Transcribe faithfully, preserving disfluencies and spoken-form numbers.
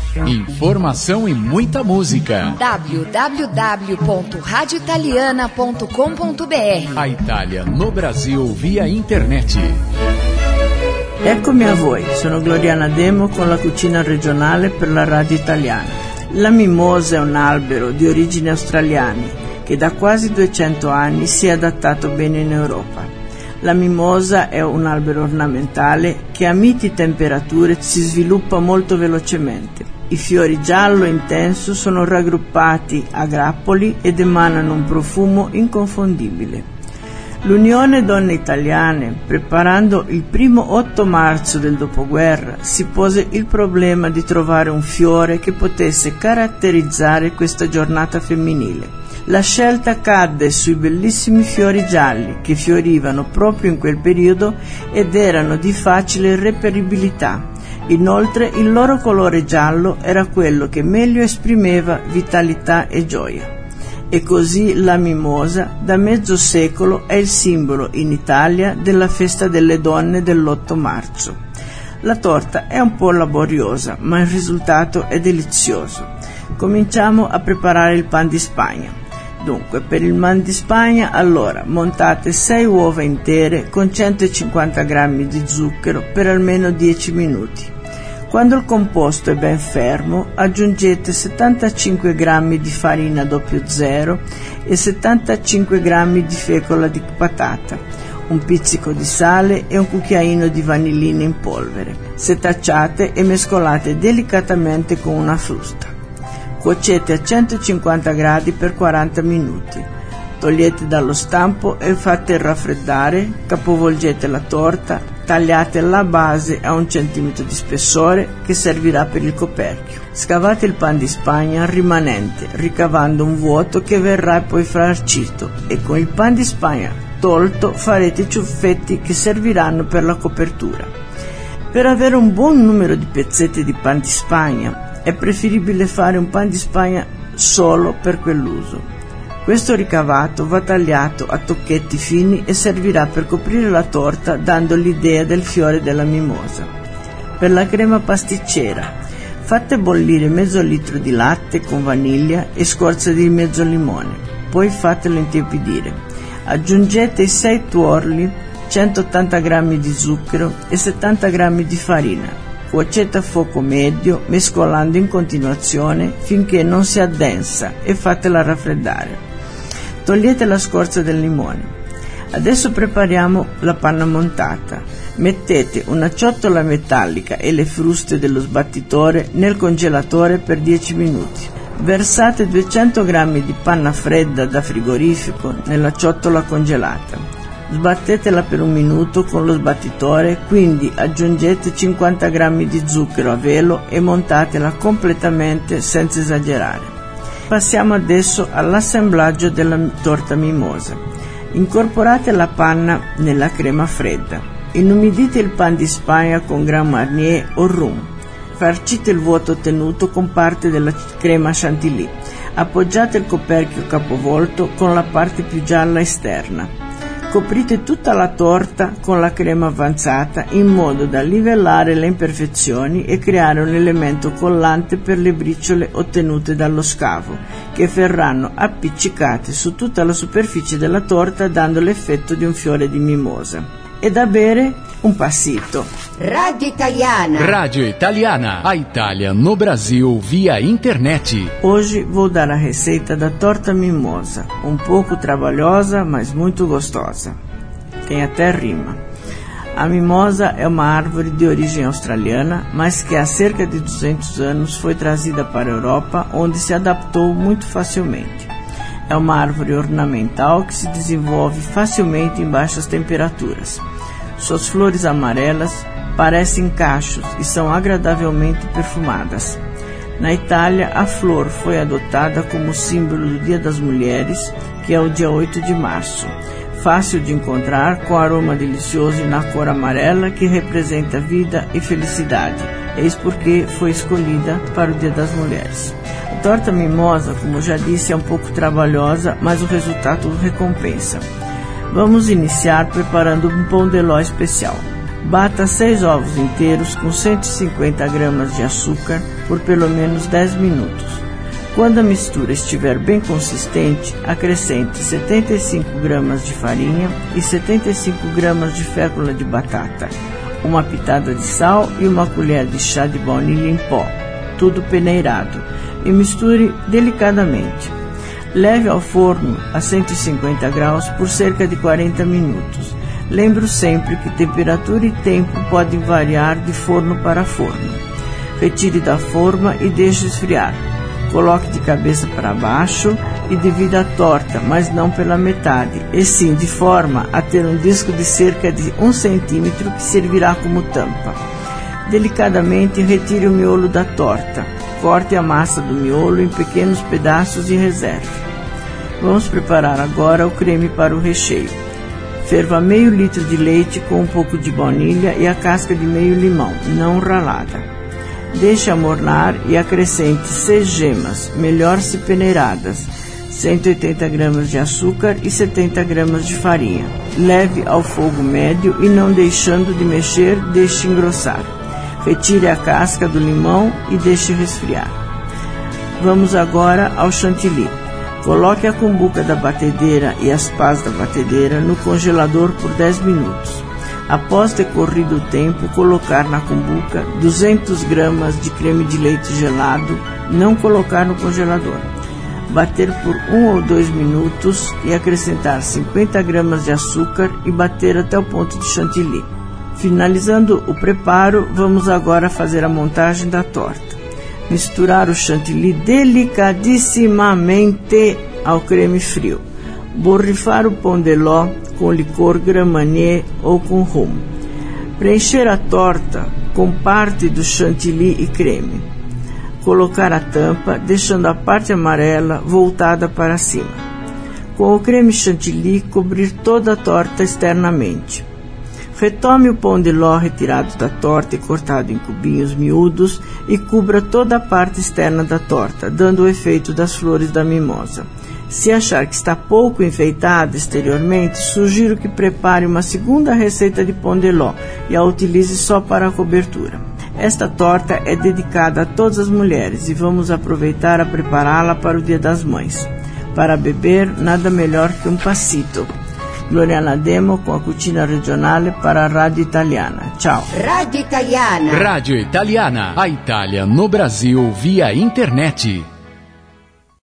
Informação e muita música. w w w ponto radio italiana ponto com ponto b r. A Itália no Brasil via internet. Eccomi a voi, sono Gloriana Demo con la cucina regionale per la radio italiana. La mimosa è un albero di origini australiane che da quasi duecento anni si è adattato bene in Europa. La mimosa è un albero ornamentale che a miti temperature si sviluppa molto velocemente. I fiori giallo intenso sono raggruppati a grappoli ed emanano un profumo inconfondibile. L'Unione Donne Italiane, preparando il primo otto marzo del dopoguerra, si pose il problema di trovare un fiore che potesse caratterizzare questa giornata femminile. La scelta cadde sui bellissimi fiori gialli che fiorivano proprio in quel periodo ed erano di facile reperibilità. Inoltre il loro colore giallo era quello che meglio esprimeva vitalità e gioia. E così la mimosa da mezzo secolo è il simbolo in Italia della festa delle donne dell'otto marzo. La torta è un po' laboriosa, ma il risultato è delizioso. Cominciamo a preparare il pan di Spagna. Dunque, per il pan di Spagna, allora, montate sei uova intere con centocinquanta grammi di zucchero per almeno dieci minuti. Quando il composto è ben fermo, aggiungete settantacinque grammi di farina zero zero e settantacinque grammi di fecola di patata, un pizzico di sale e un cucchiaino di vanillina in polvere. Setacciate e mescolate delicatamente con una frusta. Cuocete a centocinquanta gradi per quaranta minuti. Togliete dallo stampo e fate raffreddare, capovolgete la torta, tagliate la base a un centimetro di spessore che servirà per il coperchio. Scavate il pan di Spagna rimanente, ricavando un vuoto che verrà poi farcito e con il pan di Spagna tolto farete i ciuffetti che serviranno per la copertura. Per avere un buon numero di pezzetti di pan di Spagna è preferibile fare un pan di Spagna solo per quell'uso. Questo ricavato va tagliato a tocchetti fini e servirà per coprire la torta dando l'idea del fiore della mimosa. Per la crema pasticcera, fate bollire mezzo litro di latte con vaniglia e scorza di mezzo limone, poi fatelo intiepidire. Aggiungete i sei tuorli, centottanta grammi di zucchero e settanta grammi di farina. Cuocete a fuoco medio, mescolando in continuazione finché non si addensa e fatela raffreddare. Togliete la scorza del limone. Adesso prepariamo la panna montata. Mettete una ciotola metallica e le fruste dello sbattitore nel congelatore per dieci minuti. Versate duecento grammi di panna fredda da frigorifero nella ciotola congelata. Sbattetela per un minuto con lo sbattitore, quindi aggiungete cinquanta grammi di zucchero a velo e montatela completamente senza esagerare. Passiamo adesso all'assemblaggio della torta mimosa. Incorporate la panna nella crema fredda. Inumidite il pan di Spagna con Grand Marnier o rum. Farcite il vuoto ottenuto con parte della crema chantilly. Appoggiate il coperchio capovolto con la parte più gialla esterna. Coprite tutta la torta con la crema avanzata in modo da livellare le imperfezioni e creare un elemento collante per le briciole ottenute dallo scavo, che verranno appiccicate su tutta la superficie della torta dando l'effetto di un fiore di mimosa. E da bere un passito. Radio Italiana. Radio Italiana. A Itália no Brasil via internet. Hoje vou dar a receita da torta mimosa, um pouco trabalhosa, mas muito gostosa. Tem até rima. A mimosa é uma árvore de origem australiana, mas que há cerca de duzentos anos foi trazida para a Europa, onde se adaptou muito facilmente. É uma árvore ornamental que se desenvolve facilmente em baixas temperaturas. Suas flores amarelas parecem cachos e são agradavelmente perfumadas. Na Itália, a flor foi adotada como símbolo do Dia das Mulheres, que é o dia oito de março. Fácil de encontrar, com aroma delicioso e na cor amarela que representa vida e felicidade. Eis porque foi escolhida para o Dia das Mulheres. A torta mimosa, como já disse, é um pouco trabalhosa, mas o resultado recompensa. Vamos iniciar preparando um pão de ló especial. Bata seis ovos inteiros com cento e cinquenta gramas de açúcar por pelo menos dez minutos. Quando a mistura estiver bem consistente, acrescente setenta e cinco gramas de farinha e setenta e cinco gramas de fécula de batata, uma pitada de sal e uma colher de chá de baunilha em pó, tudo peneirado, e misture delicadamente. Leve ao forno a cento e cinquenta graus por cerca de quarenta minutos. Lembro sempre que temperatura e tempo podem variar de forno para forno. Retire da forma e deixe esfriar. Coloque de cabeça para baixo e divida a torta, mas não pela metade, e sim de forma a ter um disco de cerca de um centímetro que servirá como tampa. Delicadamente retire o miolo da torta. Corte a massa do miolo em pequenos pedaços e reserve. Vamos preparar agora o creme para o recheio. Ferva meio litro de leite com um pouco de baunilha e a casca de meio limão, não ralada. Deixe amornar e acrescente seis gemas, melhor se peneiradas, cento e oitenta gramas de açúcar e setenta gramas de farinha. Leve ao fogo médio e não deixando de mexer, deixe engrossar. Retire a casca do limão e deixe resfriar. Vamos agora ao chantilly. Coloque a cumbuca da batedeira e as pás da batedeira no congelador por dez minutos. Após ter corrido o tempo, colocar na cumbuca duzentas gramas de creme de leite gelado, não colocar no congelador. Bater por um ou dois minutos e acrescentar cinquenta gramas de açúcar e bater até o ponto de chantilly. Finalizando o preparo, vamos agora fazer a montagem da torta. Misturar o chantilly delicadissimamente ao creme frio. Borrifar o pão de ló com licor Grand Marnier ou com rum. Preencher a torta com parte do chantilly e creme. Colocar a tampa, deixando a parte amarela voltada para cima. Com o creme chantilly, cobrir toda a torta externamente. Retome o pão de ló retirado da torta e cortado em cubinhos miúdos e cubra toda a parte externa da torta, dando o efeito das flores da mimosa. Se achar que está pouco enfeitada exteriormente, sugiro que prepare uma segunda receita de pão de ló e a utilize só para a cobertura. Esta torta é dedicada a todas as mulheres e vamos aproveitar a prepará-la para o Dia das Mães. Para beber, nada melhor que um passito. Gloriana Demo com a Cucina Regionale para a Rádio Italiana. Ciao. Rádio Italiana. Rádio Italiana. A Itália no Brasil via internet.